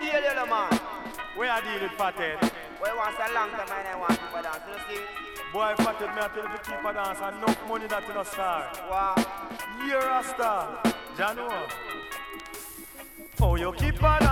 deal, you know, man. Where I deal with Fathead? Well, once a long time I want to keep a dance, you see? Boy, Fathead, me I tell you to keep a dance and enough money that you don't start. Wow. You're a star. Jano. Oh, you keep a dance.